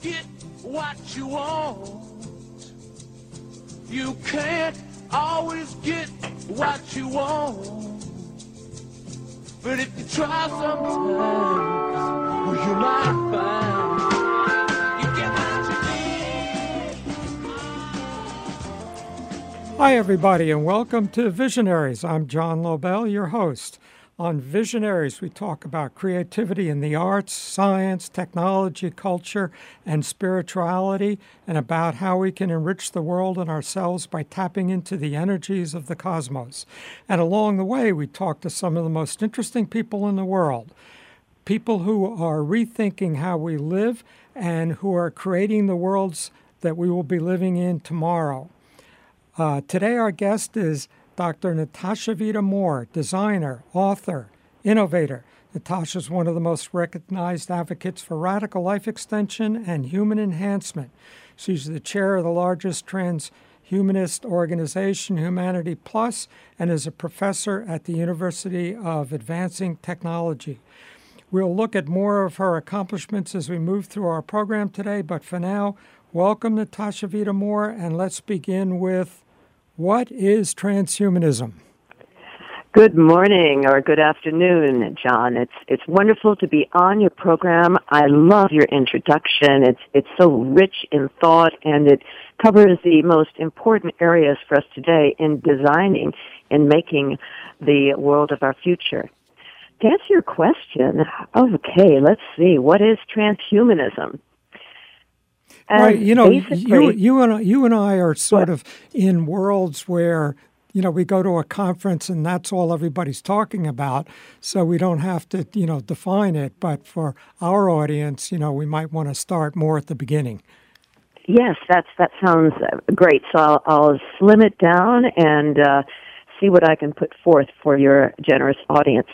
get what you want. You can't always get what you want. But if you try sometimes, well, you might find you get what you need. Hi, everybody, and welcome to Visionaries. I'm John Lobel, your host. On Visionaries, we talk about creativity in the arts, science, technology, culture, and spirituality, and about how we can enrich the world and ourselves by tapping into the energies of the cosmos. And along the way, we talk to some of the most interesting people in the world, people who are rethinking how we live and who are creating the worlds that we will be living in tomorrow. Today, our guest is Dr. Natasha Vita-More, designer, author, innovator. Natasha is one of the most recognized advocates for radical life extension and human enhancement. She's the chair of the largest transhumanist organization, Humanity Plus, and is a professor at the University of Advancing Technology. We'll look at more of her accomplishments as we move through our program today, but for now, welcome Natasha Vita-More, and let's begin with, what is transhumanism? Good morning or good afternoon, John. It's wonderful to be on your program. I love your introduction. It's so rich in thought, and it covers the most important areas for us today in designing and making the world of our future. To answer your question, okay, let's see. What is transhumanism? Right, you and I are sort of in worlds where, we go to a conference and that's all everybody's talking about, so we don't have to, define it. But for our audience, we might want to start more at the beginning. Yes, that sounds great. So I'll slim it down and see what I can put forth for your generous audience.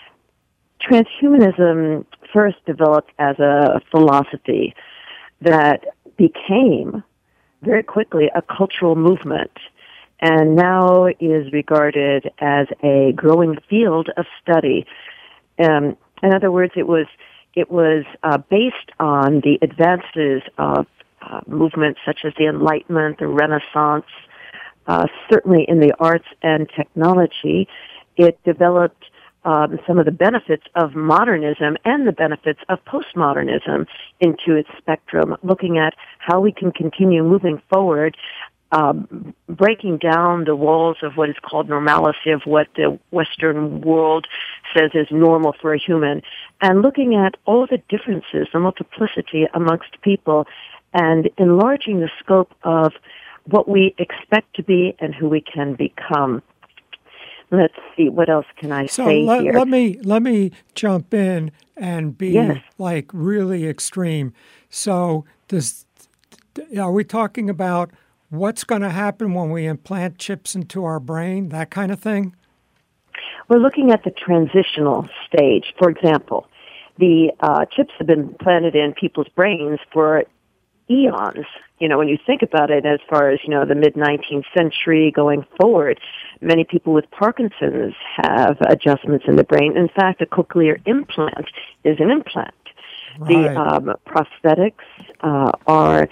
Transhumanism first developed as a philosophy that became very quickly a cultural movement and now is regarded as a growing field of study. In other words, it was based on the advances of movements such as the Enlightenment, the Renaissance, certainly in the arts and technology. It developed some of the benefits of modernism and the benefits of postmodernism into its spectrum, looking at how we can continue moving forward, breaking down the walls of what is called normalcy, of what the Western world says is normal for a human, and looking at all the differences, the multiplicity amongst people, and enlarging the scope of what we expect to be and who we can become. Let's see, what else can I say here? Let me jump in and be like really extreme. So are we talking about what's going to happen when we implant chips into our brain, that kind of thing? We're looking at the transitional stage. For example, the chips have been planted in people's brains for eons. When you think about it, as far as, the mid-19th century going forward, many people with Parkinson's have adjustments in the brain. In fact, a cochlear implant is an implant. Right. The prosthetics are,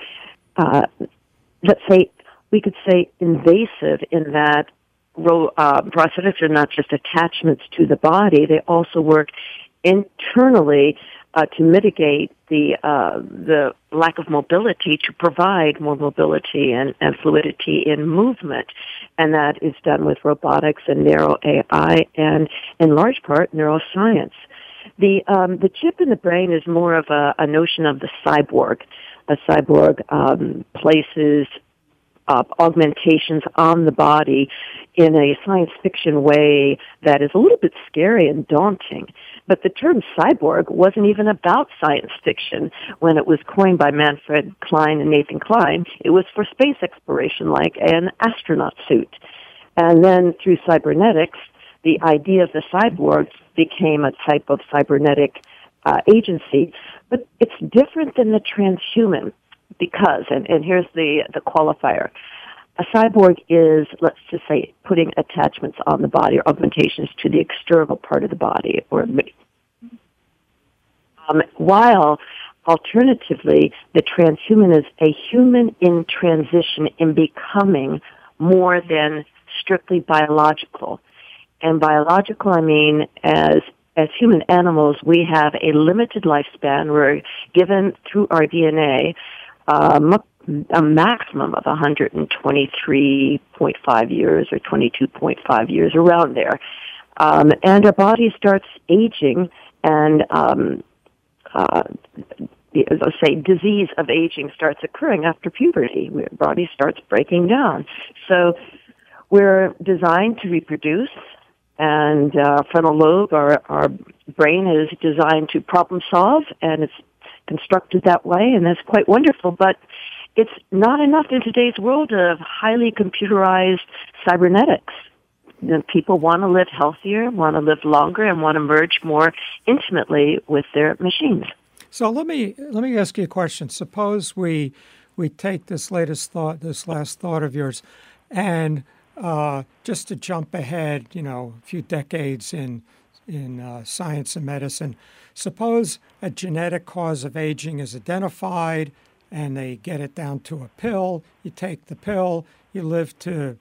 let's say, we could say invasive in that prosthetics are not just attachments to the body. They also work internally to mitigate the lack of mobility, to provide more mobility and fluidity in movement. And that is done with robotics and narrow AI and, in large part, neuroscience. The chip in the brain is more of a notion of the cyborg. A cyborg places augmentations on the body in a science fiction way that is a little bit scary and daunting. But the term cyborg wasn't even about science fiction when it was coined by Manfred Klein and Nathan Klein. It was for space exploration, like an astronaut suit. And then through cybernetics, the idea of the cyborg became a type of cybernetic agency. But it's different than the transhuman because, and here's the qualifier, a cyborg is, let's just say, putting attachments on the body or augmentations to the external part of the body. While alternatively, the transhuman is a human in transition in becoming more than strictly biological. And biological, I mean, as human animals, we have a limited lifespan. We're given through our DNA a maximum of 123.5 years or 22.5 years, around there. And our body starts aging, and let's say disease of aging starts occurring after puberty. Our body starts breaking down. So we're designed to reproduce, and frontal lobe, our brain is designed to problem solve, and it's constructed that way, and that's quite wonderful. But it's not enough in today's world of highly computerized cybernetics. People want to live healthier, want to live longer, and want to merge more intimately with their machines. So let me ask you a question. Suppose we take this last thought of yours, and just to jump ahead, a few decades in science and medicine. Suppose a genetic cause of aging is identified, and they get it down to a pill. You take the pill, you live to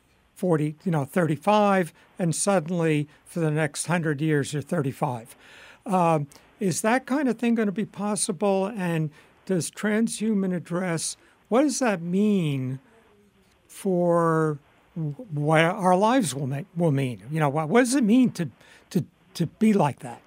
35, and suddenly for the next 100 years you're 35. Is that kind of thing going to be possible? And does transhuman address, what does that mean for what our lives will mean? What does it mean to be like that?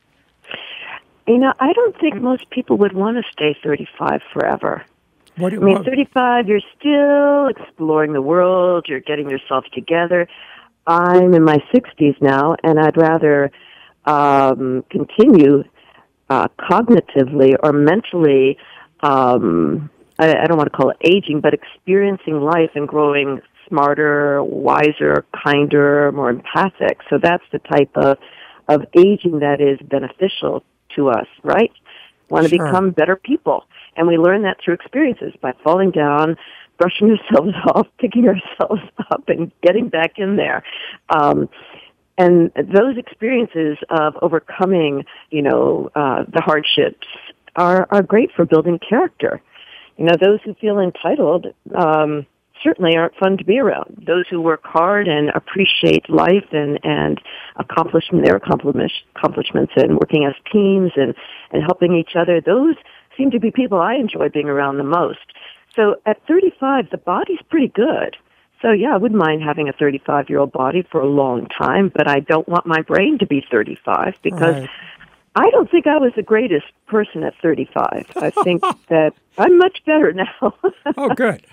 I don't think most people would want to stay 35 forever. 35, you're still exploring the world, you're getting yourself together. I'm in my 60s now, and I'd rather continue cognitively or mentally, I don't want to call it aging, but experiencing life and growing smarter, wiser, kinder, more empathic. So that's the type of aging that is beneficial to us, right? Want to become better people. And we learn that through experiences, by falling down, brushing ourselves off, picking ourselves up, and getting back in there. And those experiences of overcoming, the hardships are great for building character. Those who feel entitled certainly aren't fun to be around. Those who work hard and appreciate life and their accomplishments and working as teams and helping each other, those seem to be people I enjoy being around the most. So at 35, the body's pretty good. So yeah, I wouldn't mind having a 35-year-old body for a long time, but I don't want my brain to be 35 because I don't think I was the greatest person at 35. I think that I'm much better now. Oh, good.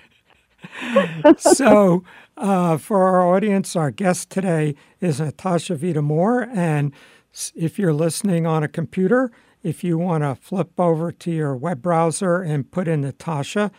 So for our audience, our guest today is Natasha Vita-More, and if you're listening on a computer, if you want to flip over to your web browser and put in Natasha,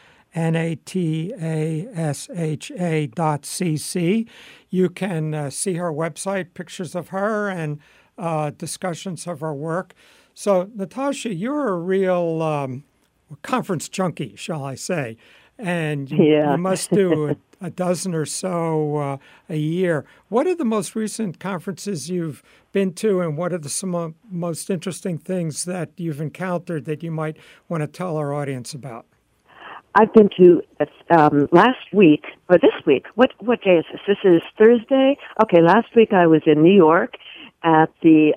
NATASHA.cc, you can see her website, pictures of her, and discussions of her work. So, Natasha, you're a real conference junkie, shall I say, and you must do a dozen or so a year. What are the most recent conferences you've been to, and what are some most interesting things that you've encountered that you might want to tell our audience about? I've been to last week, or this week. What day is this? This is Thursday? Okay, last week I was in New York at the,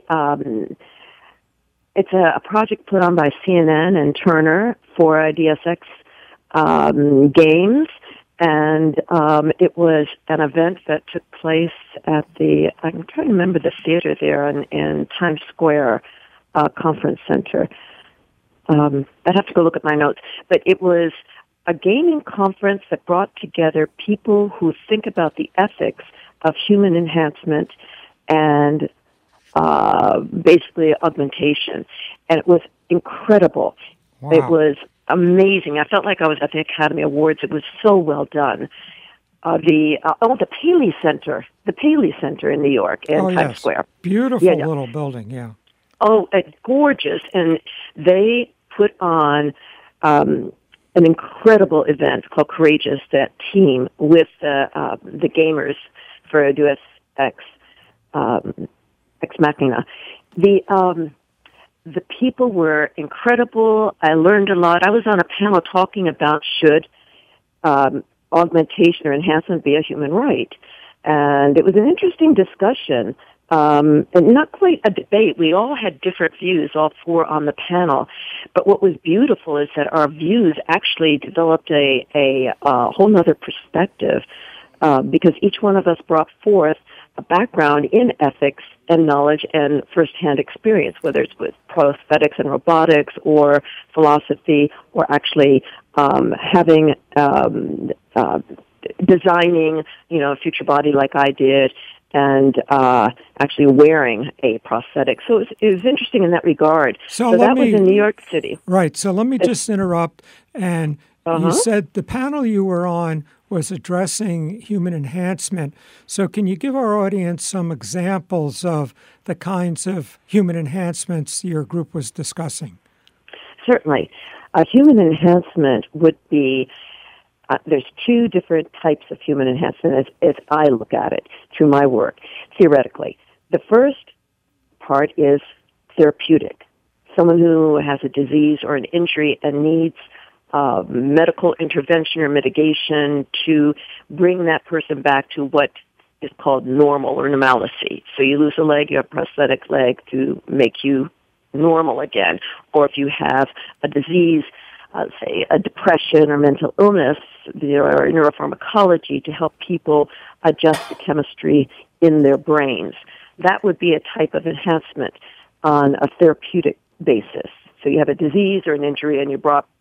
it's a project put on by CNN and Turner for DSX games, and it was an event that took place at I'm trying to remember the theater there in Times Square Conference Center. I'd have to go look at my notes, but it was a gaming conference that brought together people who think about the ethics of human enhancement and basically augmentation. And it was incredible. Wow. It was amazing. I felt like I was at the Academy Awards. It was so well done. The Paley Center in New York in Times Square. Beautiful little building, yeah. Oh, gorgeous. And they put on an incredible event called Courageous, that team with the gamers for Deus Ex Machina. the people were incredible. I learned a lot. I was on a panel talking about should augmentation or enhancement be a human right. And it was an interesting discussion, and not quite a debate. We all had different views, all four on the panel. But what was beautiful is that our views actually developed a whole nother perspective, because each one of us brought forth a background in ethics and knowledge and firsthand experience, whether it's with prosthetics and robotics or philosophy or actually having designing, a future body like I did, and actually wearing a prosthetic. So it was interesting in that regard. So that was in New York City. Right. So let me just interrupt. And you said the panel you were on was addressing human enhancement. So can you give our audience some examples of the kinds of human enhancements your group was discussing? Certainly. Human enhancement would be, there's two different types of human enhancement as I look at it through my work, theoretically. The first part is therapeutic. Someone who has a disease or an injury and needs medical intervention or mitigation to bring that person back to what is called normal or normalcy. So you lose a leg, you have a prosthetic leg to make you normal again. Or if you have a disease, say a depression or mental illness, there are neuropharmacology to help people adjust the chemistry in their brains. That would be a type of enhancement on a therapeutic basis. So you have a disease or an injury, and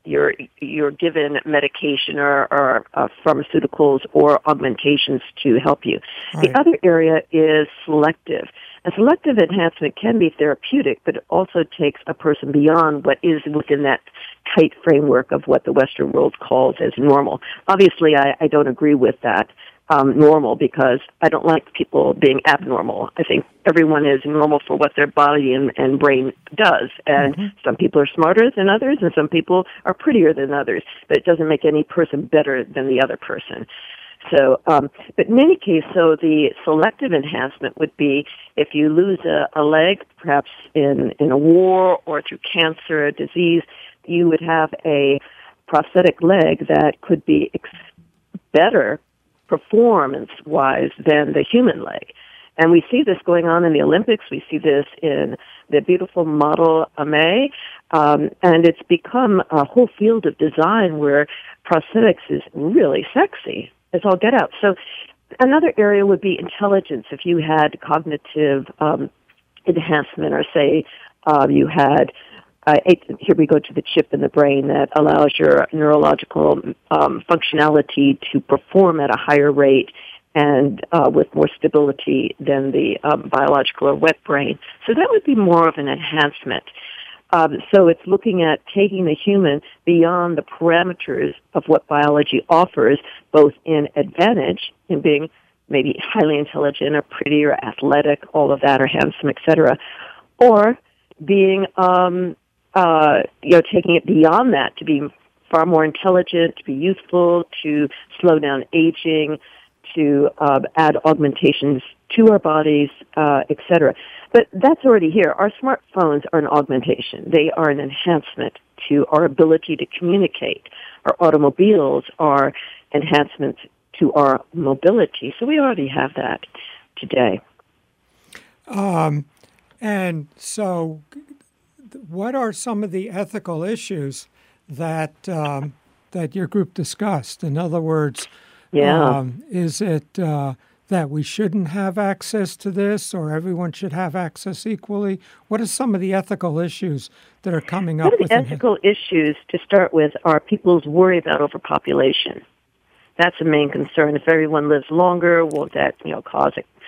you're given medication or pharmaceuticals or augmentations to help you. Right. The other area is selective. And selective enhancement can be therapeutic, but it also takes a person beyond what is within that tight framework of what the Western world calls as normal. Obviously, I don't agree with that. Normal, because I don't like people being abnormal. I think everyone is normal for what their body and brain does. And some people are smarter than others, and some people are prettier than others. But it doesn't make any person better than the other person. So, but in any case, so the selective enhancement would be if you lose a leg, perhaps in a war or through cancer, a disease, you would have a prosthetic leg that could be better performance-wise than the human leg. And we see this going on in the Olympics. We see this in the beautiful model Amé. And it's become a whole field of design where prosthetics is really sexy. It's all get out. So another area would be intelligence. If you had cognitive enhancement, or say you had here we go to the chip in the brain that allows your neurological functionality to perform at a higher rate and with more stability than the biological or wet brain. So that would be more of an enhancement. So it's looking at taking the human beyond the parameters of what biology offers, both in advantage, in being maybe highly intelligent or pretty or athletic, all of that, or handsome, etc., or being taking it beyond that to be far more intelligent, to be youthful, to slow down aging, to add augmentations to our bodies, etc. But that's already here. Our smartphones are an augmentation. They are an enhancement to our ability to communicate. Our automobiles are enhancements to our mobility. So we already have that today. And so what are some of the ethical issues that that your group discussed? In other words, is it that we shouldn't have access to this, or everyone should have access equally? What are some of the ethical issues that are coming up? Some of the ethical issues, to start with, are people's worry about overpopulation. That's a main concern. If everyone lives longer, won't that cause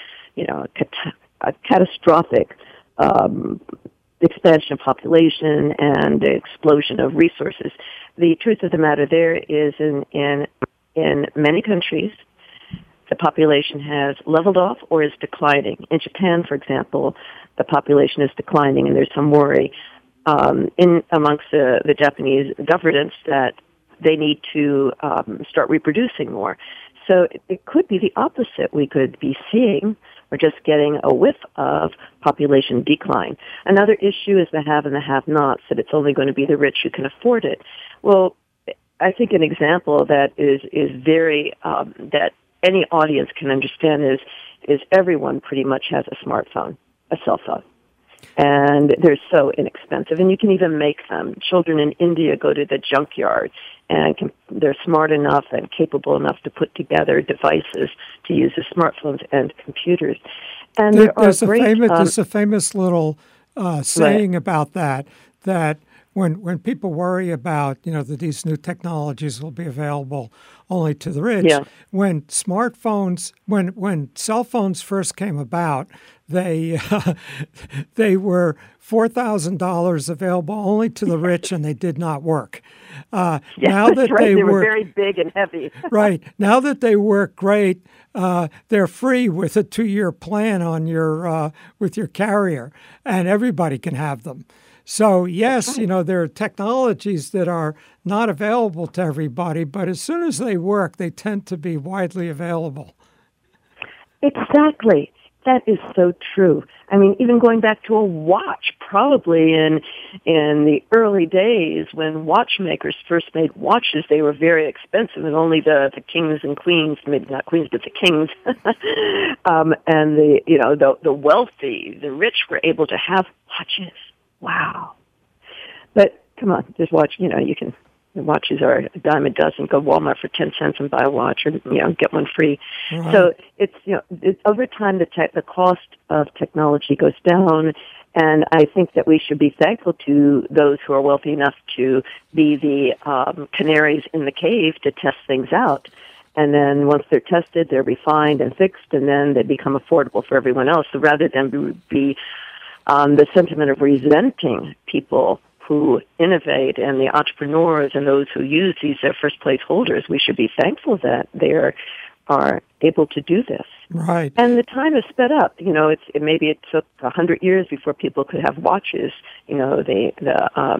a catastrophic expansion of population and explosion of resources? The truth of the matter there is in many countries, the population has leveled off or is declining. In Japan, for example, the population is declining, and there's some worry amongst the Japanese governments that they need to start reproducing more. So it could be the opposite. We could be seeing we're just getting a whiff of population decline. Another issue is the have and the have-nots, that it's only going to be the rich who can afford it. Well, I think an example that is very, that any audience can understand is everyone pretty much has a smartphone, a cell phone. And they're so inexpensive, and you can even make them. Children in India go to the junkyard, and they're smart enough and capable enough to put together devices to use as smartphones and computers. And there's a famous little saying about that when people worry about, that these new technologies will be available only to the rich, when smartphones, when cell phones first came about, they were $4,000 available only to the rich, and they did not work. Now that right. They were work, very big and heavy. Right. Now that they work great, they're free with a 2-year plan on your with your carrier, and everybody can have them. So, yes, there are technologies that are not available to everybody, but as soon as they work, they tend to be widely available. Exactly. That is so true. I mean, even going back to a watch, probably in the early days when watchmakers first made watches, they were very expensive, and only the kings and queens, maybe not queens, but the kings, and the wealthy, the rich were able to have watches. Wow. But come on, this watch, the watches are a dime a dozen. Go Walmart for 10 cents and buy a watch, or, get one free. Right. So it's over time, the cost of technology goes down. And I think that we should be thankful to those who are wealthy enough to be the canaries in the cave to test things out. And then once they're tested, they're refined and fixed, and then they become affordable for everyone else. So rather than be the sentiment of resenting people who innovate and the entrepreneurs and those who use these their first place holders, we should be thankful that they are able to do this. Right. And the time has sped up. Maybe it took 100 years before people could have watches. The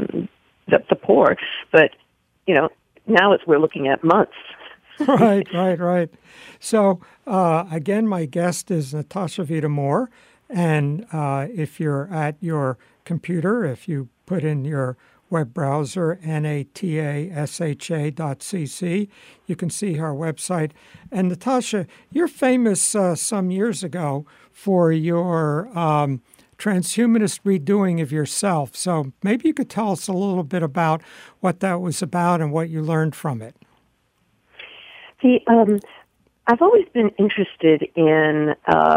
poor, but now we're looking at months. Right. So again, my guest is Natasha Vita-More. And if you're at your computer, if you put in your web browser, natasha.cc, you can see her website. And Natasha, you're famous some years ago for your transhumanist redoing of yourself. So maybe you could tell us a little bit about what that was about and what you learned from it. I've always been interested in,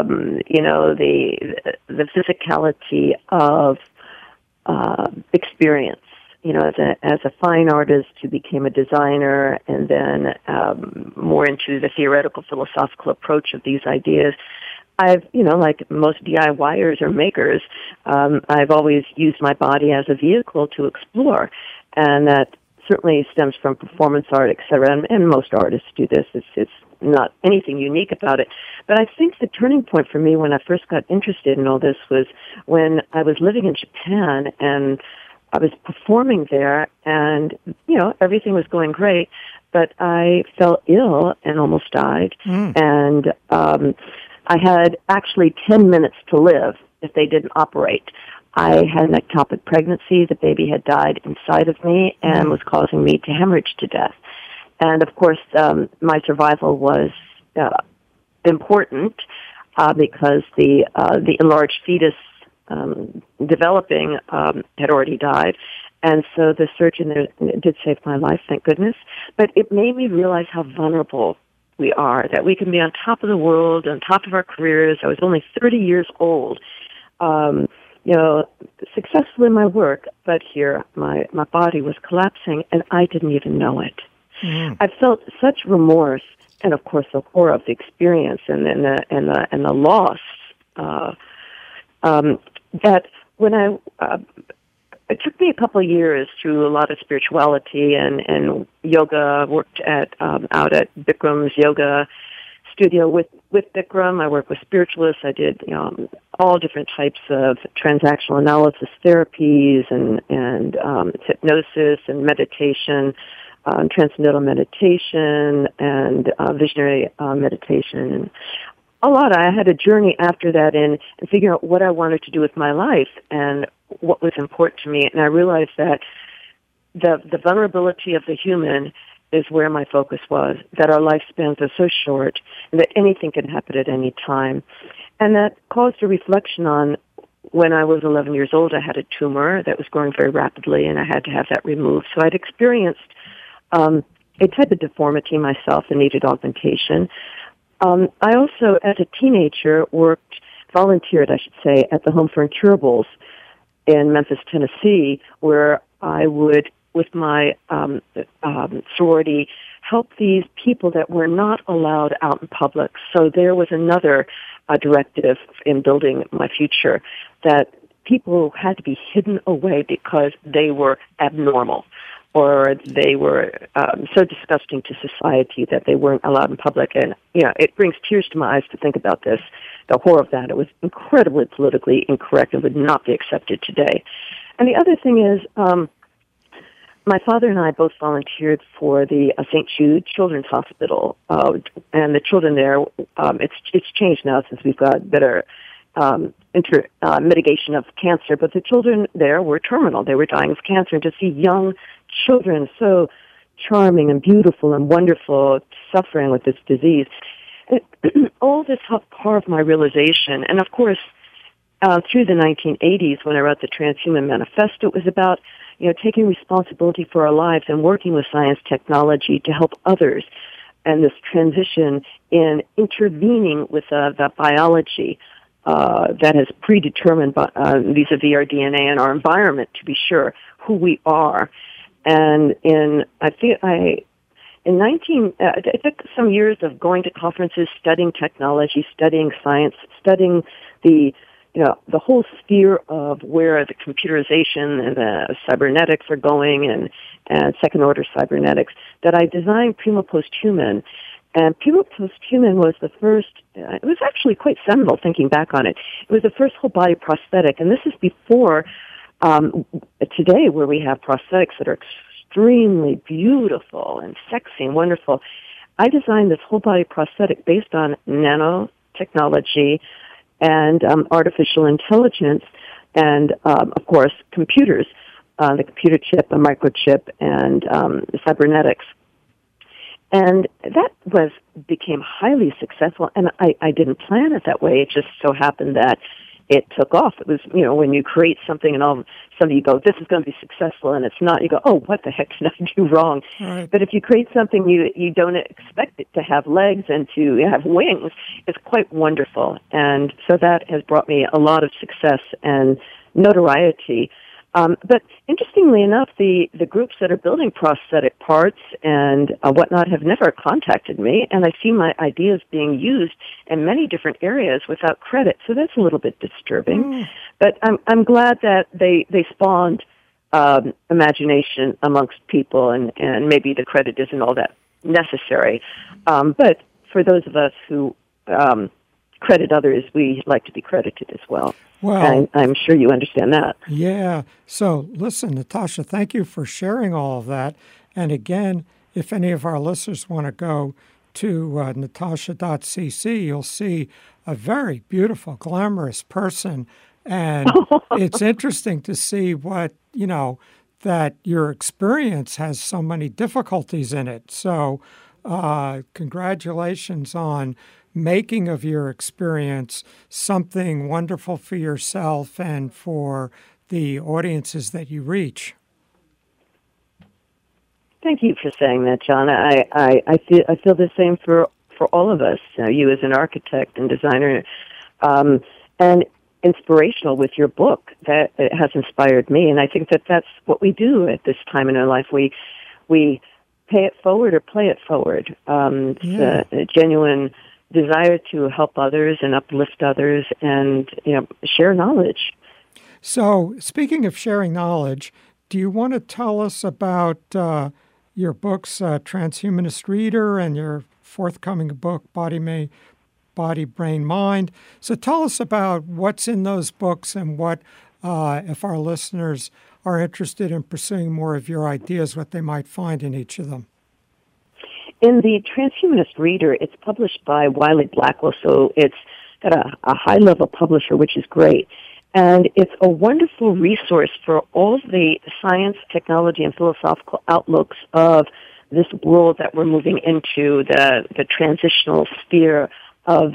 the physicality of experience. As a fine artist who became a designer, and then more into the theoretical, philosophical approach of these ideas. I've, like most DIYers or makers, I've always used my body as a vehicle to explore, and that certainly stems from performance art, et cetera, and most artists do this. It's not anything unique about it. But I think the turning point for me when I first got interested in all this was when I was living in Japan, and I was performing there, and, everything was going great, but I fell ill and almost died. And I had actually 10 minutes to live if they didn't operate. I had an ectopic pregnancy. The baby had died inside of me and was causing me to hemorrhage to death. And, of course, my survival was important because the enlarged fetus developing had already died. And so the surgeon there did save my life, thank goodness. But it made me realize how vulnerable we are, that we can be on top of the world, on top of our careers. I was only 30 years old. Successful in my work, but here my body was collapsing, and I didn't even know it. I felt such remorse, and of course the horror of the experience, and the loss. That when it took me a couple of years through a lot of spirituality and yoga. Worked out at Bikram's yoga studio with Bikram. I worked with spiritualists. I did all different types of transactional analysis therapies and hypnosis and meditation, transcendental meditation and visionary meditation. a lot. I had a journey after that in figuring out what I wanted to do with my life and what was important to me. And I realized that the vulnerability of the human is where my focus was, that our lifespans are so short and that anything can happen at any time. And that caused a reflection on when I was 11 years old, I had a tumor that was growing very rapidly, and I had to have that removed. So I'd experienced a type of deformity myself and needed augmentation. I also, as a teenager, volunteered, I should say, at the Home for Incurables in Memphis, Tennessee, where I would, with my sorority, help these people that were not allowed out in public. So there was another directive in building my future, that people had to be hidden away because they were abnormal or they were so disgusting to society that they weren't allowed in public. And, it brings tears to my eyes to think about this, the horror of that. It was incredibly politically incorrect and would not be accepted today. And the other thing is, my father and I both volunteered for the St. Jude Children's Hospital, and the children there, it's changed now since we've got better mitigation of cancer, but the children there were terminal. They were dying of cancer, and to see young children so charming and beautiful and wonderful suffering with this disease, all this helped carve my realization. And of course, through the 1980s, when I wrote the Transhuman Manifesto, it was about taking responsibility for our lives and working with science technology to help others, and this transition in intervening with the biology that has predetermined vis-a-vis our DNA and our environment, to be sure, who we are. And it took some years of going to conferences, studying technology, studying science, studying the whole sphere of where the computerization and the cybernetics are going and second-order cybernetics, that I designed Primo Posthuman. And Primo Posthuman was the first, it was actually quite seminal thinking back on it. It was the first whole-body prosthetic, and this is before today, where we have prosthetics that are extremely beautiful and sexy and wonderful. I designed this whole-body prosthetic based on nanotechnology and artificial intelligence, and of course computers, the computer chip, a microchip, and cybernetics. And that became highly successful, and I didn't plan it that way. It just so happened that it took off. It was, when you create something and all of a sudden you go, this is going to be successful, and it's not, you go, oh, what the heck did I do wrong? Right. But if you create something you don't expect it to have legs and to have wings, it's quite wonderful. And so that has brought me a lot of success and notoriety. But interestingly enough, the groups that are building prosthetic parts and whatnot have never contacted me, and I see my ideas being used in many different areas without credit. So that's a little bit disturbing. But I'm glad that they spawned imagination amongst people, and maybe the credit isn't all that necessary. But for those of us who credit others, we like to be credited as well. Well, I'm sure you understand that. Yeah. So listen, Natasha, thank you for sharing all of that. And again, if any of our listeners want to go to natasha.cc, you'll see a very beautiful, glamorous person. And it's interesting to see what, that your experience has so many difficulties in it. So congratulations on making of your experience something wonderful for yourself and for the audiences that you reach. Thank you for saying that, John. I feel the same for all of us. You as an architect and designer, and inspirational with your book. That it has inspired me, and I think that that's what we do at this time in our life. We pay it forward or play it forward. It's a genuine desire to help others and uplift others and share knowledge. So speaking of sharing knowledge, do you want to tell us about your books, Transhumanist Reader, and your forthcoming book, Body, Brain, Mind? So tell us about what's in those books and what, if our listeners are interested in pursuing more of your ideas, what they might find in each of them. in the Transhumanist Reader, it's published by Wiley Blackwell, so it's got a high-level publisher, which is great. And it's a wonderful resource for all the science, technology, and philosophical outlooks of this world that we're moving into, the transitional sphere of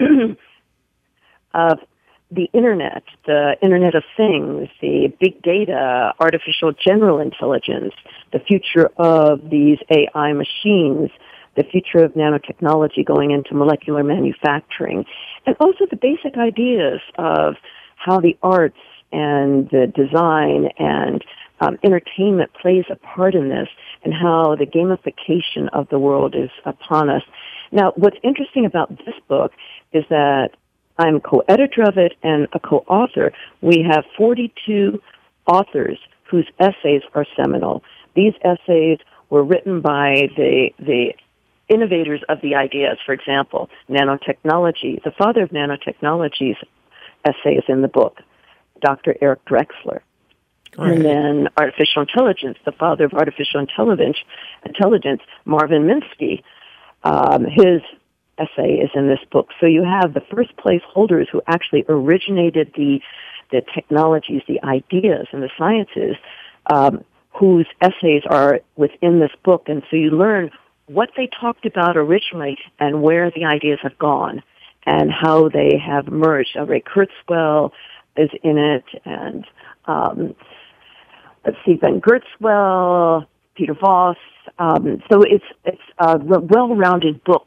of the Internet of Things, the big data, artificial general intelligence, the future of these AI machines, the future of nanotechnology going into molecular manufacturing, and also the basic ideas of how the arts and the design and entertainment plays a part in this, and how the gamification of the world is upon us. Now, what's interesting about this book is that I'm co-editor of it and a co-author. We have 42 authors whose essays are seminal. These essays were written by the innovators of the ideas. For example, nanotechnology. The father of nanotechnology's essay is in the book, Dr. Eric Drexler. Right. And then artificial intelligence, the father of artificial intelligence, Marvin Minsky, his essay is in this book. So you have the first place holders who actually originated the technologies, the ideas, and the sciences, whose essays are within this book. And so you learn what they talked about originally and where the ideas have gone and how they have merged. Ray Kurzweil is in it, and Ben Kurzweil, Peter Voss. So it's a well-rounded book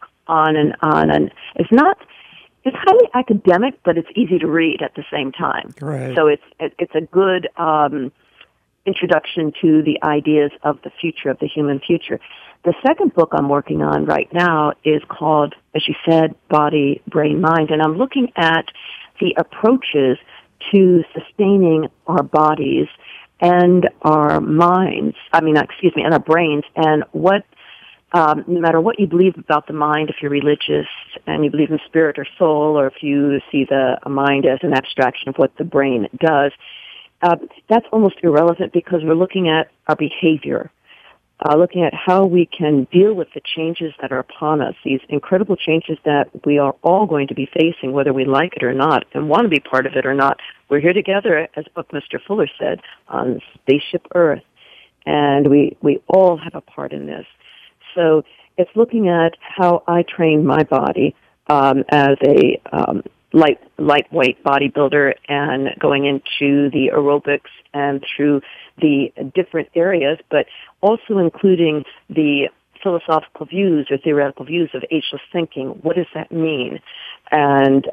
it's highly academic, but it's easy to read at the same time. Right. So it's a good introduction to the ideas of the future, of the human future. The second book I'm working on right now is called, as you said, Body, Brain, Mind, and I'm looking at the approaches to sustaining our bodies and our minds, and our brains, and what, no matter what you believe about the mind, if you're religious and you believe in spirit or soul, or if you see the mind as an abstraction of what the brain does, that's almost irrelevant because we're looking at our behavior, looking at how we can deal with the changes that are upon us, these incredible changes that we are all going to be facing, whether we like it or not, and want to be part of it or not. We're here together, as Buckminster Fuller said, on Spaceship Earth, and we all have a part in this. So it's looking at how I train my body as a lightweight bodybuilder and going into the aerobics and through the different areas, but also including the philosophical views or theoretical views of ageless thinking. What does that mean? And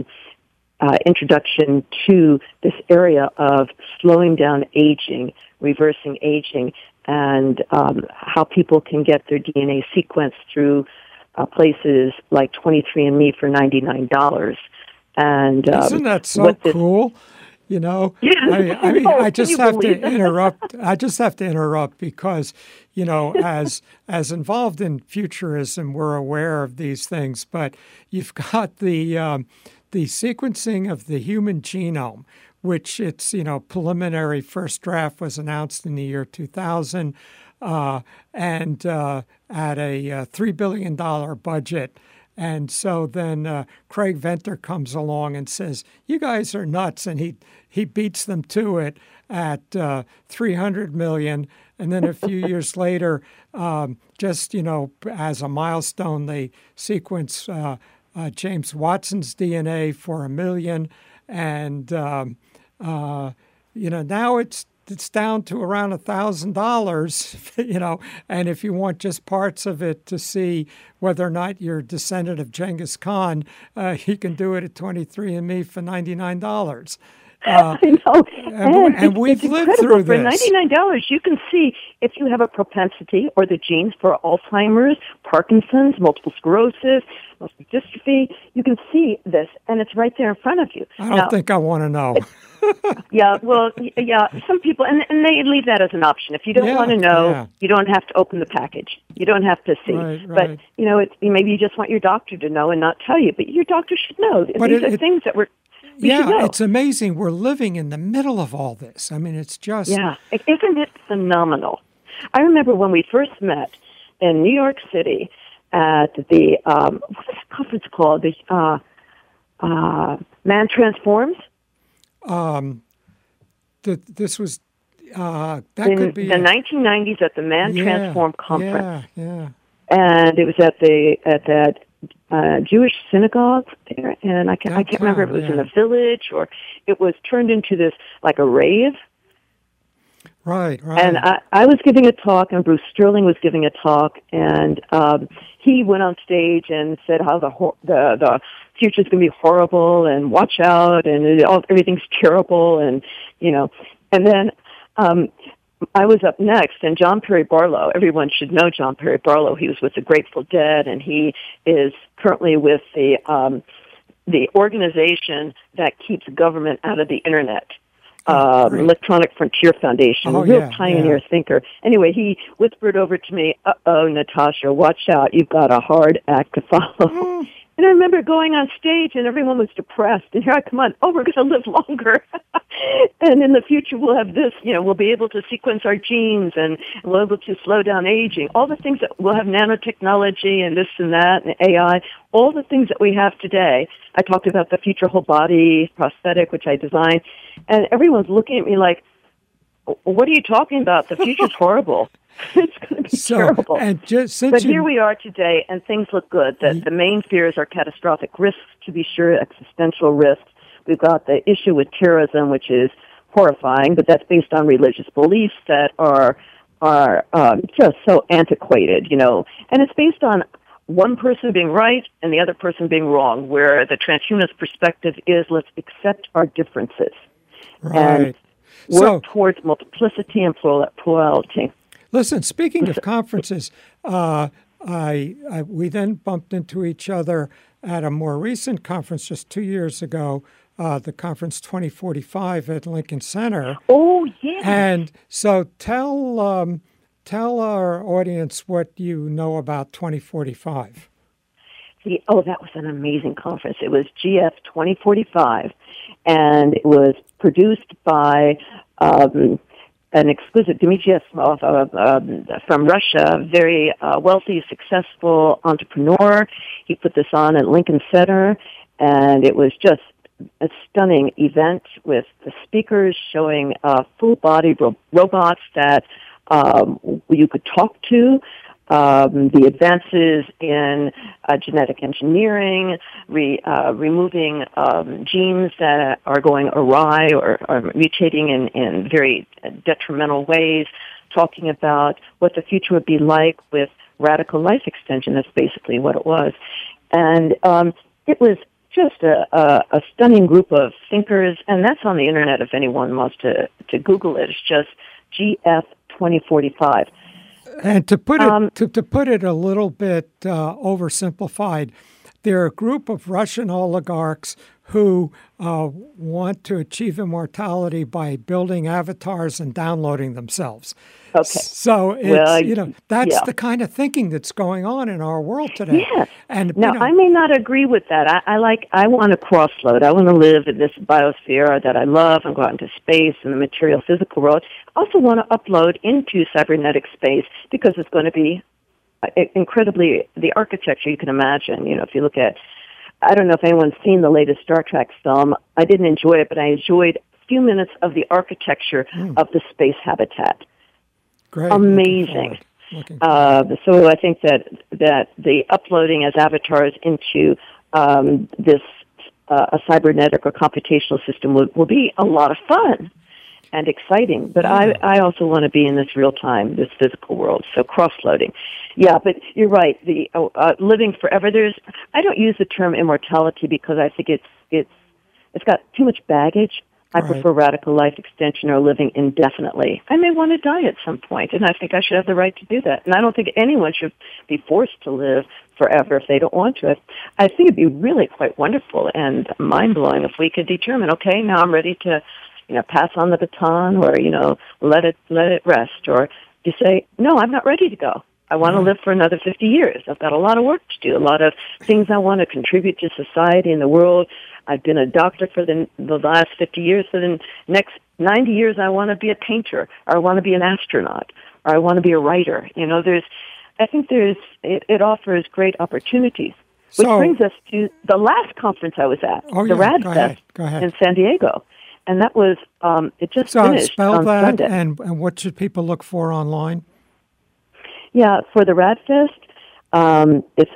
introduction to this area of slowing down aging, reversing aging, and how people can get their DNA sequenced through places like 23andMe for $99. And isn't that so cool? You know, yeah. I just have to interrupt. I just have to interrupt because, you know, as involved in futurism, we're aware of these things. But you've got the sequencing of the human genome, which its preliminary first draft was announced in the year 2000, and at a $3 billion budget. And so then Craig Venter comes along and says, "You guys are nuts," and he beats them to it at $300 million. And then a few years later, just as a milestone, they sequence James Watson's DNA for $1 million, and now it's down to around $1,000, and if you want just parts of it to see whether or not you're a descendant of Genghis Khan, you can do it at 23andMe for $99. I know. And we've lived through this. For $99, you can see if you have a propensity or the genes for Alzheimer's, Parkinson's, multiple sclerosis, muscular dystrophy. You can see this, and it's right there in front of you. I don't think I want to know. Yeah, some people, and they leave that as an option. If you don't want to know, you don't have to open the package. You don't have to see. Right. But, maybe you just want your doctor to know and not tell you, but your doctor should know. These are things that it's amazing. We're living in the middle of all this. I mean, it's just... Yeah. Isn't it phenomenal? I remember when we first met, in New York City at the, what is the conference called? The Man Transforms? This was, that in could be... the 1990s at the Man Transform Conference. Yeah. And it was at that Jewish synagogue there, and I can't remember if it was in the village or it was turned into this, like a rave. Right. And I was giving a talk, and Bruce Sterling was giving a talk, and he went on stage and said how the future's going to be horrible, and watch out, and everything's terrible, and and then I was up next, and John Perry Barlow. Everyone should know John Perry Barlow. He was with the Grateful Dead, and he is currently with the organization that keeps government out of the internet. Electronic Frontier Foundation, a real pioneer thinker. Anyway, he whispered over to me, "Uh-oh, Natasha, watch out. You've got a hard act to follow." And I remember going on stage, and everyone was depressed. And here I come on, we're going to live longer. And in the future, we'll have this, we'll be able to sequence our genes, and we'll be able to slow down aging. All the things that we'll have nanotechnology and this and that and AI, all the things that we have today. I talked about the future whole body prosthetic, which I designed. And everyone's looking at me like, what are you talking about? The future's horrible. It's going to be terrible. And but here we are today, and things look good. The main fears are catastrophic risks, to be sure, existential risks. We've got the issue with terrorism, which is horrifying, but that's based on religious beliefs that are just so antiquated, And it's based on one person being right and the other person being wrong, where the transhumanist perspective is let's accept our differences. Right. And work towards multiplicity and plurality. Listen, speaking of conferences, we then bumped into each other at a more recent conference just 2 years ago, the conference 2045 at Lincoln Center. Oh, yeah. And so tell our audience what you know about 2045. That was an amazing conference. It was GF 2045, and it was produced by an exquisite Dmitry Asmov from Russia, very wealthy, successful entrepreneur. He put this on at Lincoln Center, and it was just a stunning event with the speakers showing full-body robots that you could talk to. The advances in genetic engineering, removing genes that are going awry or mutating in very detrimental ways, talking about what the future would be like with radical life extension. That's basically what it was. And it was just a stunning group of thinkers, and that's on the internet if anyone wants to Google it. It's just GF 2045. And to put it a little bit oversimplified, they're a group of Russian oligarchs who want to achieve immortality by building avatars and downloading themselves. Okay. So it's, that's the kind of thinking that's going on in our world today. Yes. And now, I may not agree with that. I want to crossload. I want to live in this biosphere that I love and go out into space and the material physical world. I also want to upload into cybernetic space because it's going to be incredibly the architecture you can imagine. If you look at, I don't know if anyone's seen the latest Star Trek film. I didn't enjoy it, but I enjoyed a few minutes of the architecture of the space habitat. Great. Amazing. So I think that the uploading as avatars into this a cybernetic or computational system will be a lot of fun and exciting. But I also want to be in this real time, this physical world. So cross-loading. Yeah, but you're right. The living forever. I don't use the term immortality because I think it's got too much baggage. I prefer radical life extension or living indefinitely. I may want to die at some point, and I think I should have the right to do that. And I don't think anyone should be forced to live forever if they don't want to. I think it'd be really quite wonderful and mind-blowing if we could determine, okay, now I'm ready to, pass on the baton or, let it rest. Or you say, no, I'm not ready to go. I want to live for another 50 years. I've got a lot of work to do, a lot of things I want to contribute to society and the world. I've been a doctor for the last 50 years. For the next 90 years, I want to be a painter, or I want to be an astronaut, or I want to be a writer. There's I think it offers great opportunities. Which brings us to the last conference I was at, the Rad Fest in San Diego. And that was, it just finished on Sunday. And what should people look for online? Yeah, for the Rad Fest, it's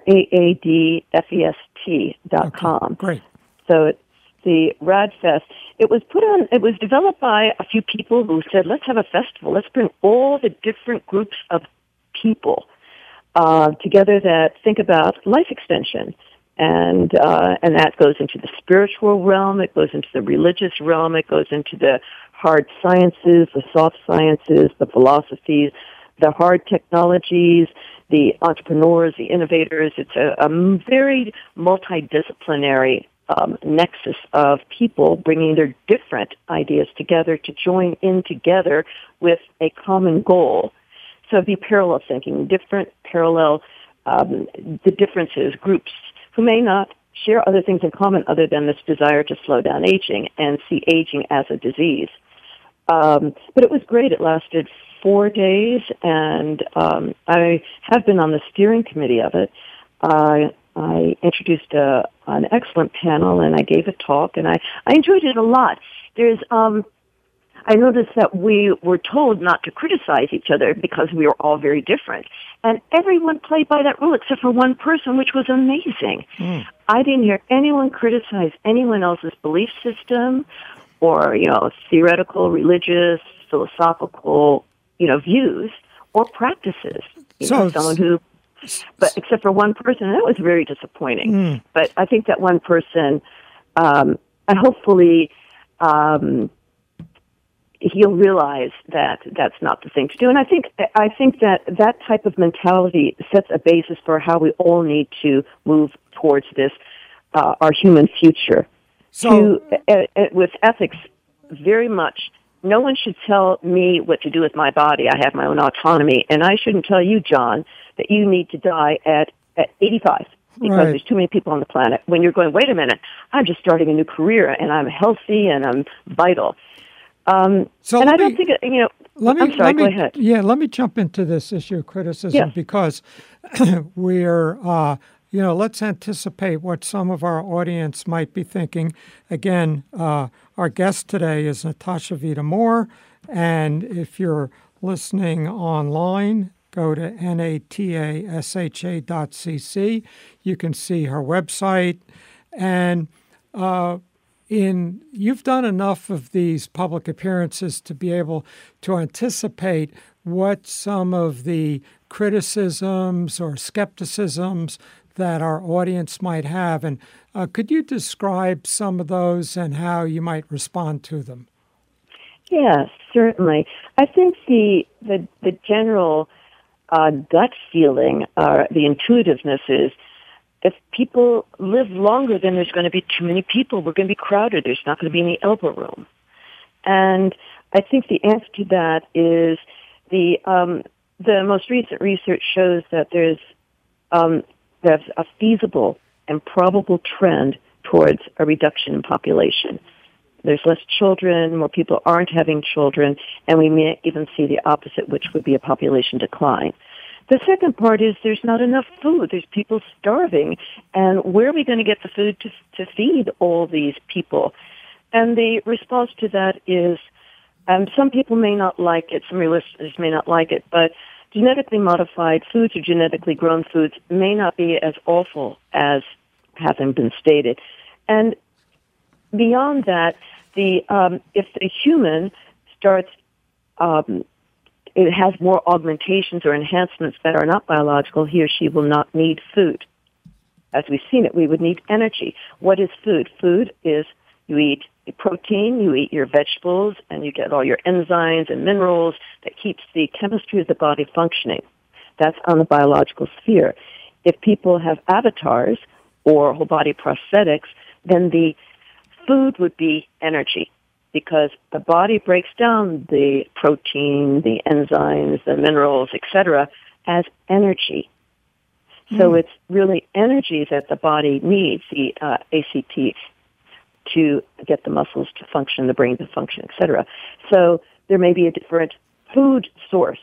RAADFEST.com. Okay, great. So it's the Rad Fest. It was developed by a few people who said, let's have a festival. Let's bring all the different groups of people together that think about life extension. And that goes into the spiritual realm, it goes into the religious realm, it goes into the hard sciences, the soft sciences, the philosophies, the hard technologies, the entrepreneurs, the innovators. It's a very multidisciplinary nexus of people bringing their different ideas together to join in together with a common goal. So it'd be parallel thinking, different parallel, the differences, groups who may not share other things in common other than this desire to slow down aging and see aging as a disease. But it was great. It lasted 4 days, and I have been on the steering committee of it. I introduced an excellent panel, and I gave a talk, and I enjoyed it a lot. I noticed that we were told not to criticize each other because we were all very different. And everyone played by that rule except for one person, which was amazing. I didn't hear anyone criticize anyone else's belief system or, theoretical, religious, philosophical, views or practices. But except for one person, that was very disappointing. But I think that one person, hopefully, he'll realize that that's not the thing to do. And I think that type of mentality sets a basis for how we all need to move towards this, our human future. So, with ethics, very much, no one should tell me what to do with my body. I have my own autonomy. And I shouldn't tell you, John, that you need to die at 85. Because there's too many people on the planet. When you're going, wait a minute, I'm just starting a new career, and I'm healthy, and I'm vital. Go ahead. Yeah, let me jump into this issue of criticism because we're, let's anticipate what some of our audience might be thinking. Again, our guest today is Natasha Vita-More, and if you're listening online, go to natasha.cc. You can see her website, and you've done enough of these public appearances to be able to anticipate what some of the criticisms or skepticisms that our audience might have. And could you describe some of those and how you might respond to them? Yes, certainly. I think the general gut feeling, the intuitiveness is, if people live longer, then there's going to be too many people. We're going to be crowded. There's not going to be any elbow room. And I think the answer to that is the most recent research shows that there's a feasible and probable trend towards a reduction in population. There's less children, more people aren't having children, and we may even see the opposite, which would be a population decline. The second part is there's not enough food. There's people starving. And where are we going to get the food to feed all these people? And the response to that is some people may not like it, some listeners may not like it, but genetically modified foods or genetically grown foods may not be as awful as having been stated. And beyond that, if the human starts it has more augmentations or enhancements that are not biological, he or she will not need food. As we've seen it, we would need energy. What is food? Food is you eat protein, you eat your vegetables, and you get all your enzymes and minerals that keeps the chemistry of the body functioning. That's on the biological sphere. If people have avatars or whole body prosthetics, then the food would be energy, because the body breaks down the protein, the enzymes, the minerals, etc., as energy. So it's really energy that the body needs, the ACT, to get the muscles to function, the brain to function, etc. So there may be a different food source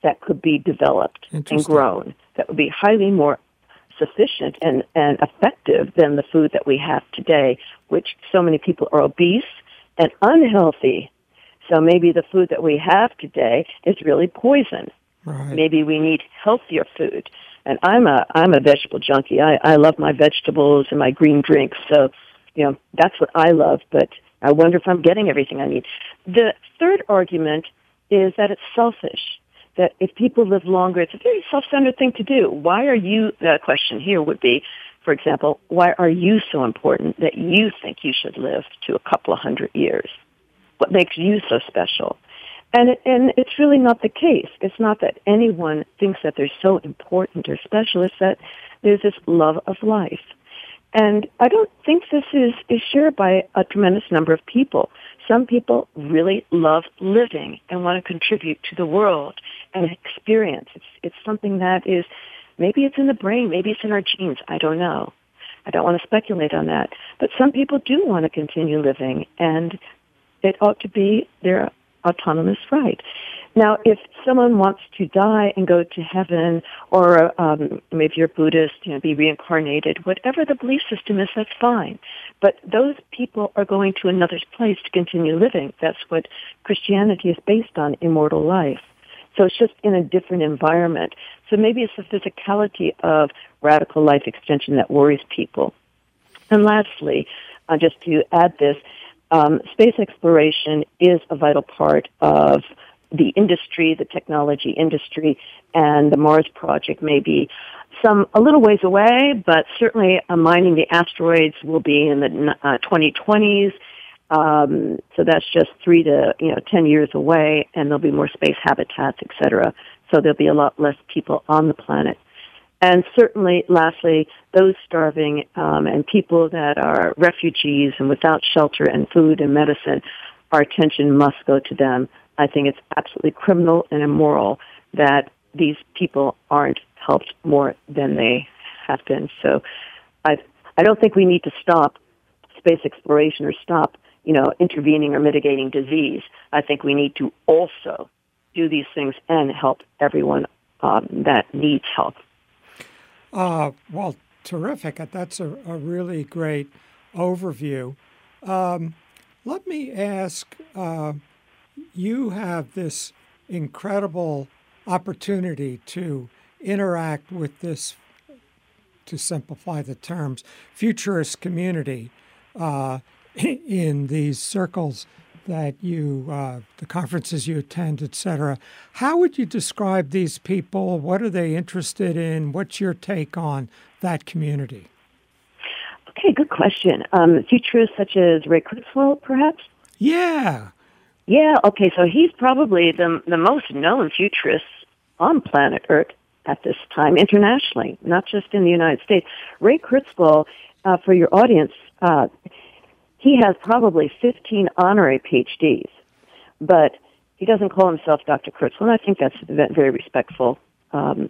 that could be developed and grown that would be highly more sufficient and effective than the food that we have today, which so many people are obese and unhealthy. So maybe the food that we have today is really poison. Right. Maybe we need healthier food. And I'm a vegetable junkie. I love my vegetables and my green drinks. So, that's what I love, but I wonder if I'm getting everything I need. The third argument is that it's selfish, that if people live longer, it's a very self-centered thing to do. The question here would be, for example, why are you so important that you think you should live to a couple of 100 years? What makes you so special? And it's really not the case. It's not that anyone thinks that they're so important or special. It's that there's this love of life. And I don't think this is shared by a tremendous number of people. Some people really love living and want to contribute to the world and experience. It's something that is, maybe it's in the brain, maybe it's in our genes. I don't know. I don't want to speculate on that. But some people do want to continue living, and it ought to be their autonomous right. Now, if someone wants to die and go to heaven, or maybe you're Buddhist, be reincarnated, whatever the belief system is, that's fine. But those people are going to another place to continue living. That's what Christianity is based on, immortal life. So it's just in a different environment. So maybe it's the physicality of radical life extension that worries people. And lastly, just to add this, space exploration is a vital part of the industry, the technology industry, and the Mars project may be a little ways away, but certainly mining the asteroids will be in the 2020s. So that's just 3 to 10 years away, and there'll be more space habitats, et cetera. So there'll be a lot less people on the planet. And certainly, lastly, those starving and people that are refugees and without shelter and food and medicine, our attention must go to them. I think it's absolutely criminal and immoral that these people aren't helped more than they have been. So I don't think we need to stop space exploration or stop, intervening or mitigating disease. I think we need to also do these things and help everyone that needs help. Well, terrific. That's a really great overview. Let me ask, you have this incredible opportunity to interact with this, to simplify the terms, futurist community in these circles that you, the conferences you attend, et cetera. How would you describe these people? What are they interested in? What's your take on that community? Okay, good question. Futurists such as Ray Kurzweil, perhaps? Yeah. Yeah, okay, so he's probably the most known futurist on planet Earth at this time, internationally, not just in the United States. Ray Kurzweil, for your audience, he has probably 15 honorary PhDs, but he doesn't call himself Dr. Kurzweil, and I think that's very respectful of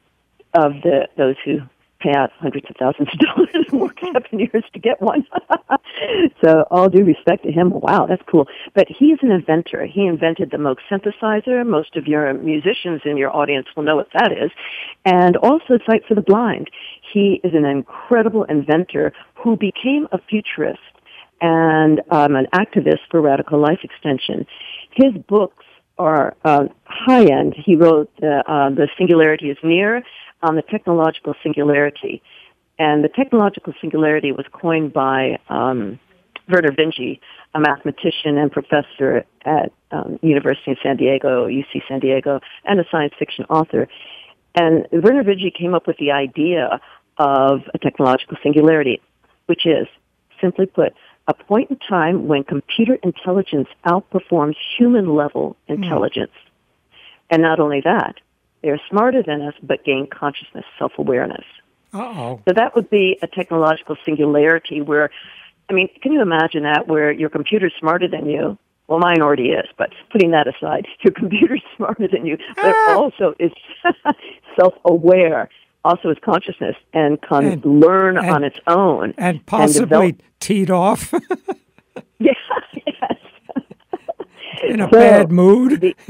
those who pay out hundreds of thousands of dollars and work 7 years to get one. So all due respect to him, wow, that's cool. But he's an inventor. He invented the Moog synthesizer. Most of your musicians in your audience will know what that is. And also Sight for the Blind. He is an incredible inventor who became a futurist and an activist for radical life extension. His books are high-end. He wrote The Singularity is Near, on the technological singularity. And the technological singularity was coined by Vernor Vinge, a mathematician and professor at University of San Diego, UC San Diego, and a science fiction author. And Vernor Vinge came up with the idea of a technological singularity, which is, simply put, a point in time when computer intelligence outperforms human-level intelligence. And not only that, they're smarter than us, but gain consciousness, self-awareness. Uh-oh. So that would be a technological singularity where, can you imagine that, where your computer's smarter than you? Well, mine already is, but putting that aside, your computer's smarter than you, but also is self-aware, also is consciousness, and can learn on its own. And possibly teed off. Yeah, yes. In a bad mood.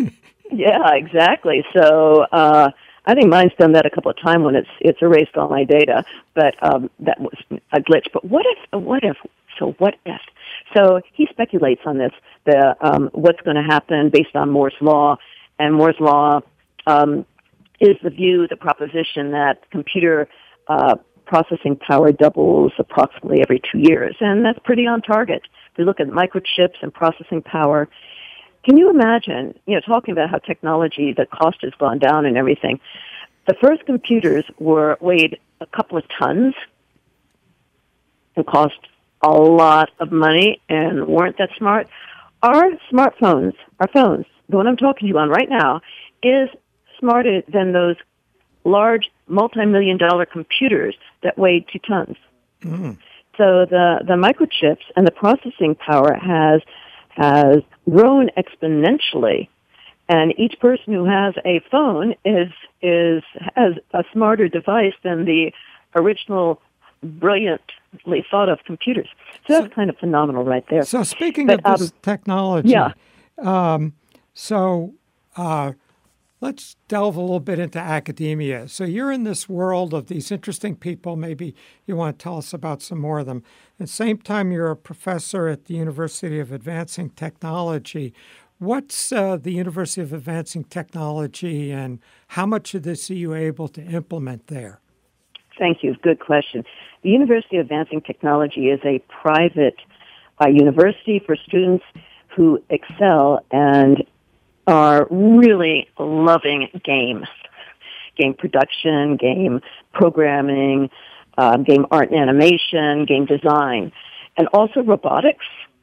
Yeah, exactly. So I think mine's done that a couple of times when it's erased all my data, but that was a glitch. But what if? So he speculates on this, what's going to happen based on Moore's law, and Moore's law is the proposition that computer processing power doubles approximately every 2 years, and that's pretty on target. If you look at microchips and processing power, can you imagine, talking about how technology, the cost has gone down and everything. The first computers weighed a couple of tons and cost a lot of money and weren't that smart. Our smartphones, our phones, the one I'm talking to you on right now, is smarter than those large multi-million-dollar computers that weighed 2 tons. Mm. So the microchips and the processing power has grown exponentially, and each person who has a phone has a smarter device than the original brilliantly thought of computers. So that's kind of phenomenal right there. So speaking of this technology, let's delve a little bit into academia. So you're in this world of these interesting people. Maybe you want to tell us about some more of them. At the same time, you're a professor at the University of Advancing Technology. What's the University of Advancing Technology, and how much of this are you able to implement there? Thank you. Good question. The University of Advancing Technology is a private university for students who excel and are really loving game production, game programming, game art and animation, game design, and also robotics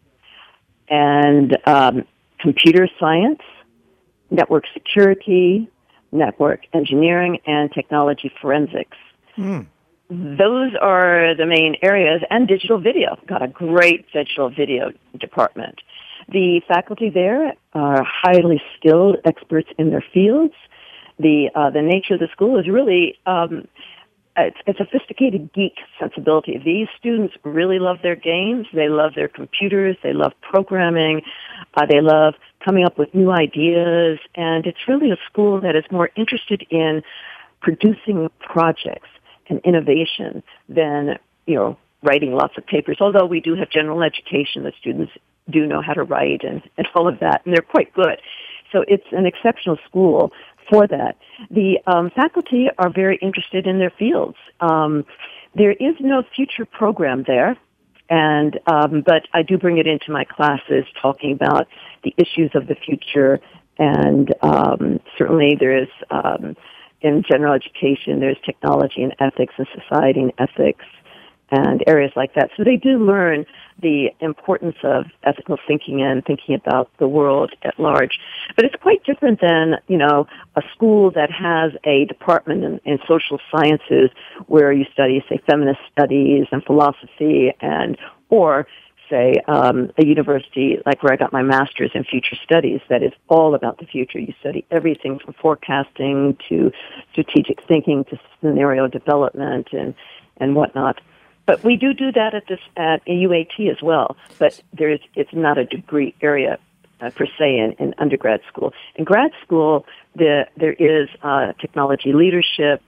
and computer science, network security, network engineering, and technology forensics. Mm. Those are the main areas, and digital video. Got a great digital video department. The faculty there are highly skilled experts in their fields. The nature of the school is really it's a sophisticated geek sensibility. These students really love their games. They love their computers. They love programming. They love coming up with new ideas. And it's really a school that is more interested in producing projects and innovation than, writing lots of papers. Although we do have general education, the students do know how to write and all of that, and they're quite good. So it's an exceptional school for that. The faculty are very interested in their fields. There is no future program there, and but I do bring it into my classes, talking about the issues of the future, and certainly there is, in general education, there's technology and ethics and society and ethics and areas like that. So they do learn the importance of ethical thinking and thinking about the world at large. But it's quite different than, a school that has a department in social sciences where you study, say, feminist studies and philosophy, or say, a university like where I got my master's in future studies that is all about the future. You study everything from forecasting to strategic thinking to scenario development and whatnot. But we do that at UAT as well. But it's not a degree area per se in undergrad school. In grad school, there is technology leadership,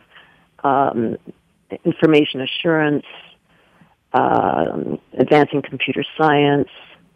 information assurance, advancing computer science,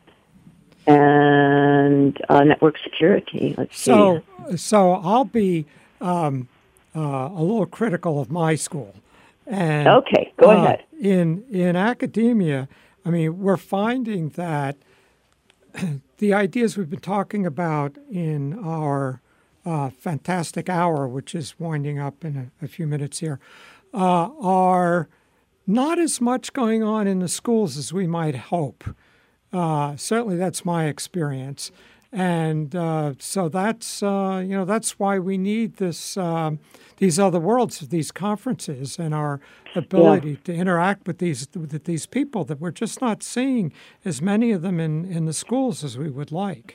and network security. So I'll be a little critical of my school. And, okay, go ahead. In academia, I mean, we're finding that the ideas we've been talking about in our fantastic hour, which is winding up in a few minutes here, are not as much going on in the schools as we might hope. Certainly, that's my experience. And so that's why we need these other worlds, these conferences, and our ability to interact with these people that we're just not seeing as many of them in the schools as we would like.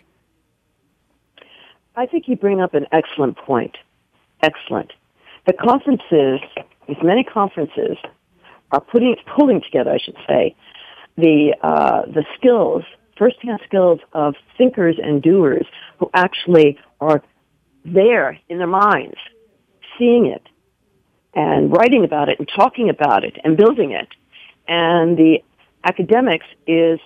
I think you bring up an excellent point. Excellent. The conferences, these many conferences, are pulling together, I should say, the skills, first-hand skills of thinkers and doers who actually are there in their minds, seeing it and writing about it and talking about it and building it. And the academics is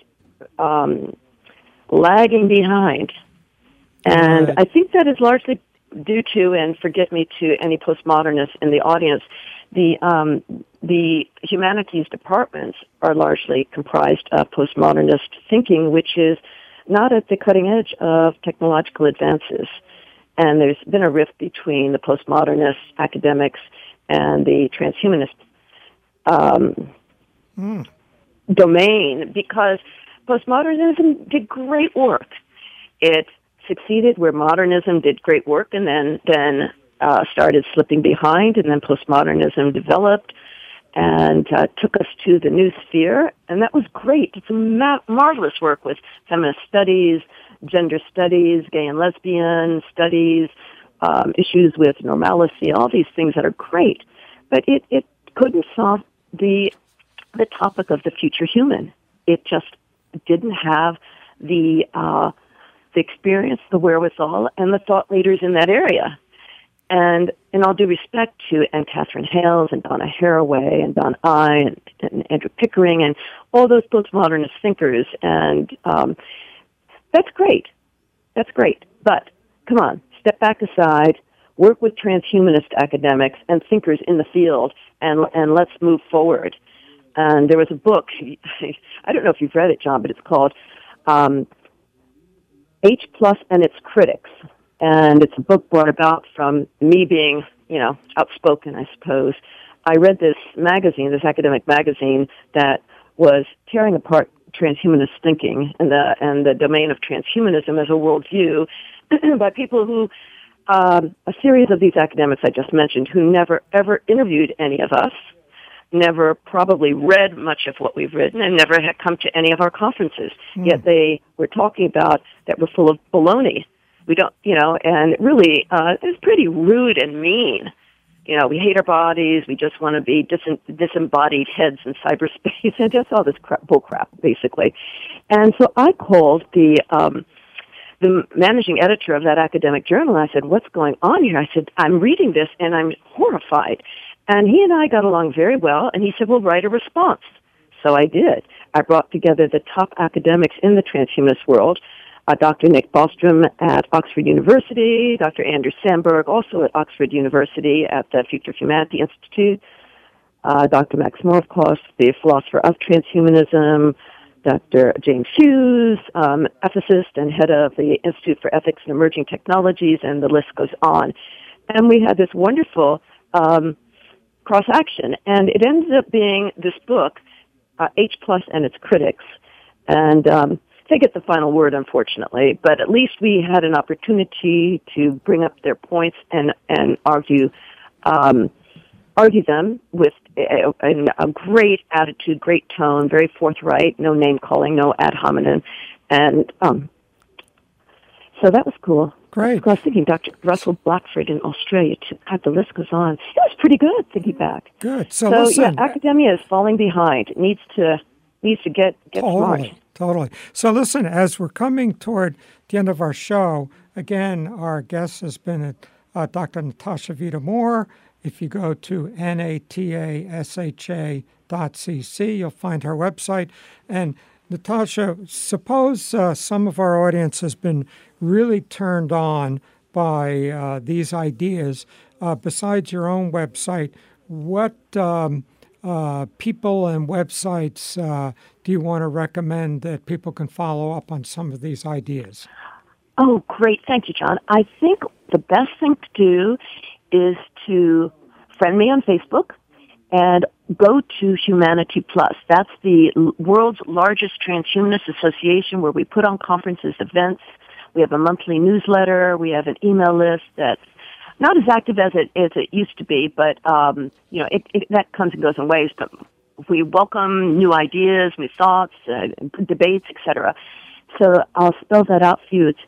lagging behind. And Right. I think that is largely due to, and forgive me to any postmodernists in the audience, the humanities departments are largely comprised of postmodernist thinking, which is not at the cutting edge of technological advances. And there's been a rift between the postmodernist academics and the transhumanist domain, because postmodernism did great work. It succeeded where modernism did great work, and then started slipping behind, and then postmodernism developed and took us to the new sphere, and that was great. It's marvelous work with feminist studies, gender studies, gay and lesbian studies, issues with normalcy, all these things that are great. But it couldn't solve the topic of the future human. It just didn't have the experience, the wherewithal, and the thought leaders in that area. And in all due respect to Anne Catherine Hales and Donna Haraway and Don I and Andrew Pickering and all those postmodernist thinkers, and that's great. That's great. But come on, step back aside, work with transhumanist academics and thinkers in the field, and let's move forward. And there was a book, I don't know if you've read it, John, but it's called H+ and Its Critics. And it's a book brought about from me being, outspoken, I suppose. I read this magazine, this academic magazine, that was tearing apart transhumanist thinking and the domain of transhumanism as a worldview by people who, a series of these academics I just mentioned, who never ever interviewed any of us, never probably read much of what we've written, and never had come to any of our conferences. Yet they were talking about that we're full of baloney. We don't, and really, it's pretty rude and mean. We hate our bodies. We just want to be disembodied heads in cyberspace, and just all this bull crap, basically. And so I called the managing editor of that academic journal. I said, "What's going on here?" I said, "I'm reading this, and I'm horrified." And he and I got along very well, and he said, "Well, write a response." So I did. I brought together the top academics in the transhumanist world, Dr. Nick Bostrom at Oxford University, Dr. Andrew Sandberg, also at Oxford University at the Future of Humanity Institute, Dr. Max Northcross, the philosopher of transhumanism, Dr. James Hughes, ethicist and head of the Institute for Ethics and Emerging Technologies, and the list goes on. And we had this wonderful cross-action, and it ended up being this book, H+ and Its Critics. And they get the final word, unfortunately, but at least we had an opportunity to bring up their points and argue them with a great attitude, great tone, very forthright, no name-calling, no ad hominem. And so that was cool. Great. I was thinking Dr. Russell Blackford in Australia, too. God, the list goes on. It was pretty good, thinking back. Good. So listen, yeah, academia is falling behind. It needs to get smart. Totally. So listen, as we're coming toward the end of our show, again, our guest has been Dr. Natasha Vita-More. If you go to natasha.cc, you'll find her website. And Natasha, suppose some of our audience has been really turned on by these ideas. Besides your own website, what people and websites do you want to recommend that people can follow up on some of these ideas? Oh, great. Thank you, John. I think the best thing to do is to friend me on Facebook and go to Humanity Plus. That's the world's largest transhumanist association where we put on conferences, events. We have a monthly newsletter. We have an email list that's not as active as it used to be, but that comes and goes in waves. But we welcome new ideas, new thoughts, debates, etc. So I'll spell that out for you. It's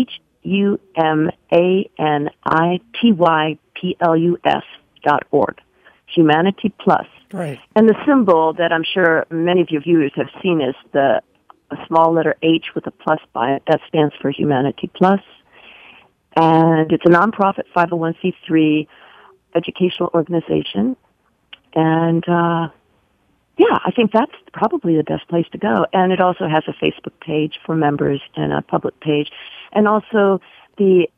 HUMANITYPLUS.org. Humanity Plus. Right. And the symbol that I'm sure many of your viewers have seen is a small letter H with a plus by it. That stands for Humanity Plus. And it's a nonprofit 501c3 educational organization. And, yeah, I think that's probably the best place to go. And it also has a Facebook page for members and a public page. And also the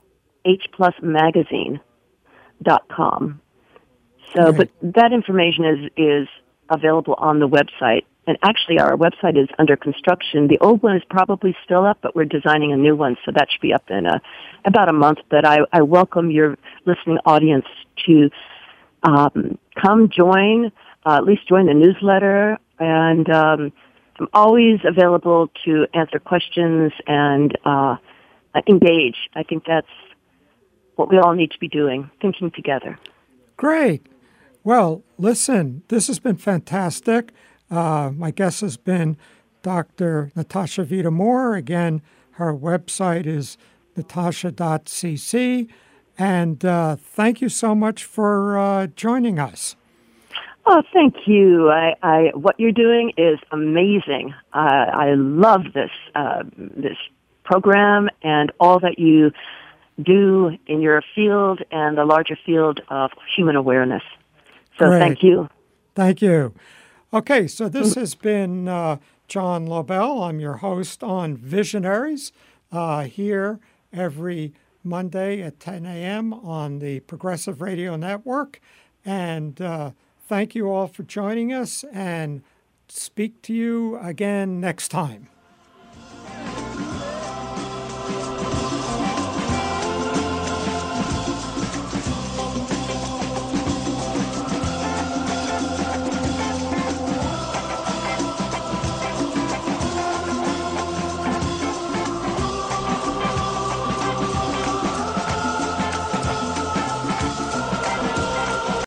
hplusmagazine.com. So, Right. but that information is available on the website. And actually, our website is under construction. The old one is probably still up, but we're designing a new one, so that should be up in about a month. But I welcome your listening audience to come join, at least join the newsletter. And I'm always available to answer questions and engage. I think that's what we all need to be doing, thinking together. Great. Well, listen, this has been fantastic. My guest has been Dr. Natasha Vita-More. Again, her website is natasha.cc. And thank you so much for joining us. Oh, thank you. What you're doing is amazing. I love this program and all that you do in your field and the larger field of human awareness. So Great. Thank you. Thank you. Okay, so this has been John Lobel. I'm your host on Visionaries here every Monday at 10 a.m. on the Progressive Radio Network. And thank you all for joining us, and speak to you again next time.